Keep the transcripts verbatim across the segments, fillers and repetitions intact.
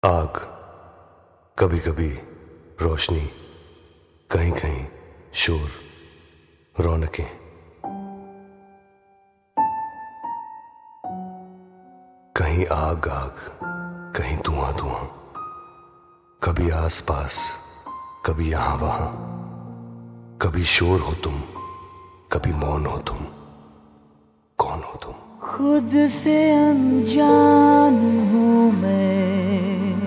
आग, कभी कभी रोशनी, कहीं कहीं शोर, रौनकें। कहीं आग आग, कहीं धुआं धुआं, कभी आस पास, कभी यहां वहां। कभी शोर हो तुम, कभी मौन हो तुम। कौन हो तुम? खुद से अनजान हूँ मैं,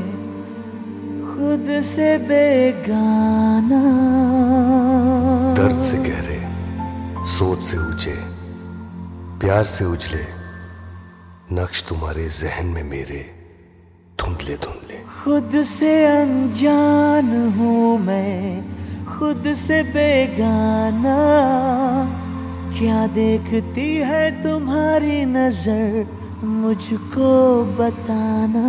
खुद से बेगाना। दर्द से गहरे, सोच से ऊंचे, प्यार से उजले नक्श तुम्हारे जहन में मेरे धुंधले धुंधले। खुद से अनजान हूँ मैं, खुद से बेगाना। क्या देखती है तुम्हारी नजर, मुझको बताना।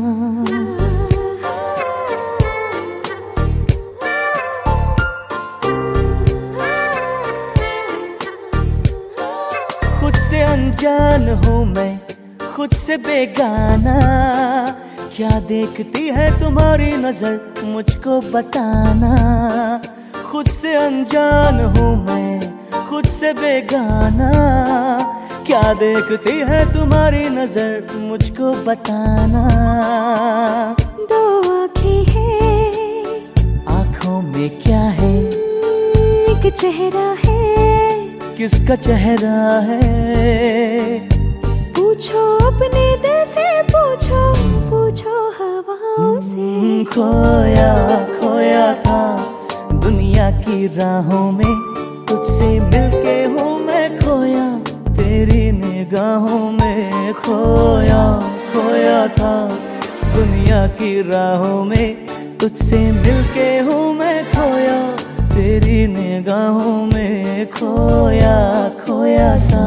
खुद से अनजान हूँ मैं, खुद से बेगाना। क्या देखती है तुम्हारी नजर, मुझको बताना। खुद से अनजान हूँ मैं, खुद से बेगाना। क्या देखती है तुम्हारी नजर, मुझको बताना। दो आँखें हैं, आँखों में क्या है? एक चेहरा है, किसका चेहरा है? पूछो अपने दिल से, पूछो पूछो हवाओं से। खोया खोया था दुनिया की राहों में, तुझसे मिलके हूँ मैं खोया तेरी निगाहों में। खोया खोया था दुनिया की राहों में, तुझसे मिलके हूँ मैं खोया तेरी निगाहों में। खोया खोया सा।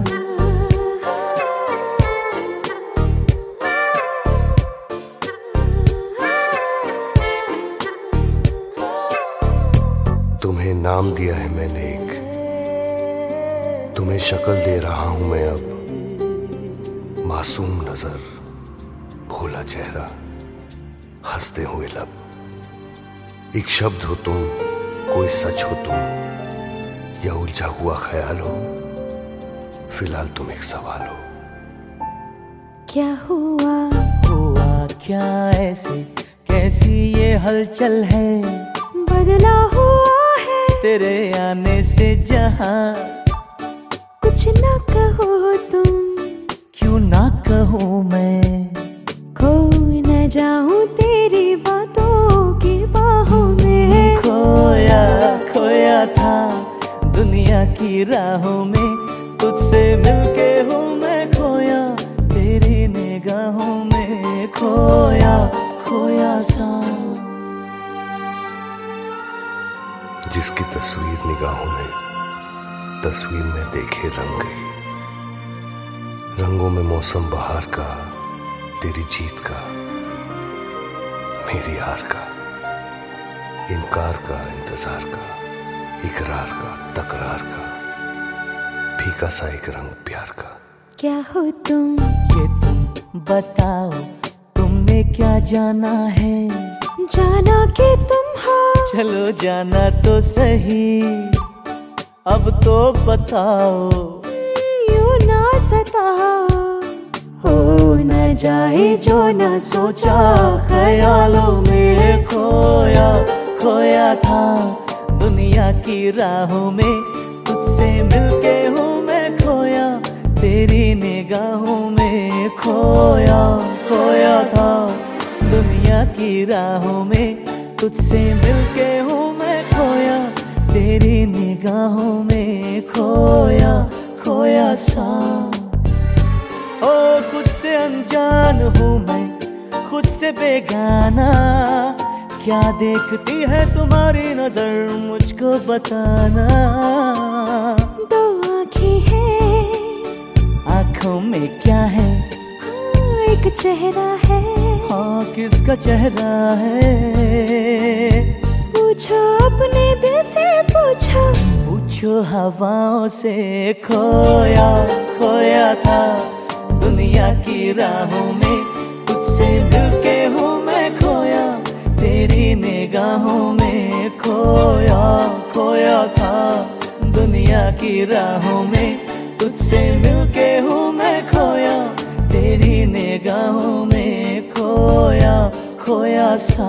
तुम्हें नाम दिया है मैंने एक, तुम्हें शक्ल दे रहा हूं मैं अब। मासूम नजर, भोला चेहरा, हंसते हुए लब। एक शब्द हो तुम, कोई सच हो तुम, या उलझा हुआ ख्याल हो। फिलहाल तुम एक सवाल हो। क्या हुआ हुआ क्या ऐसे, कैसी ये हलचल है? बदला हुआ तेरे आने से जहां। कुछ ना कहो तुम, क्यों ना कहूँ मैं? खो न जाऊं तेरी बातों की बाहों में। खोया खोया था दुनिया की राहों में, तुझसे मिलके हूँ मैं खोया तेरी निगाहों में। खोया खोया सा। जिसकी तस्वीर निगाहों में, तस्वीर में देखे रंग गई। रंगों में मौसम बहार का, तेरी जीत का, मेरी हार का। इनकार का, इंतजार का, इकरार का, तकरार का, फीका सा एक रंग प्यार का। क्या हो तुम, ये तुम बताओ, तुमने क्या जाना है? जाना कि तुम हो, चलो जाना तो सही, अब तो बताओ। यूं ना सताओ, हो न जाए जो न सोचा, ख्यालों में खोया खोया था दुनिया की राहों में, तुझसे मिलके हूँ मैं खोया तेरी निगाहों में। खोया खोया था दुनिया की राहों में, तुझसे मिलके हूँ मैं खोया तेरी निगाहों में। खोया खोया सा। ओ खुद से अनजान हूँ मैं, खुद से बेगाना। क्या देखती है तुम्हारी नजर, मुझको बताना। दो आँखें हैं, आँखों में क्या है? हाँ एक चेहरा है, हाँ किसका चेहरा है? पूछो अपने दिल से, पूछो पूछो हवाओं से। खोया खोया था दुनिया की राहों में, तुझसे मिलके हूँ मैं की राहों में तुझसे मिलके हूँ मैं खोया, तेरी निगाहों में खोया खोया सा।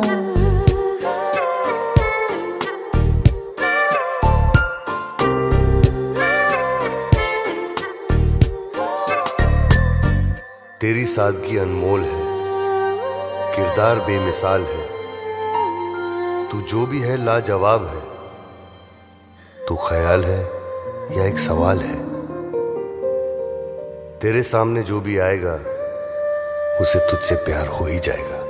तेरी सादगी अनमोल है, किरदार बेमिसाल है, तू जो भी है लाजवाब है। तू ख्याल है या एक सवाल है, तेरे सामने जो भी आएगा उसे तुझसे प्यार हो ही जाएगा।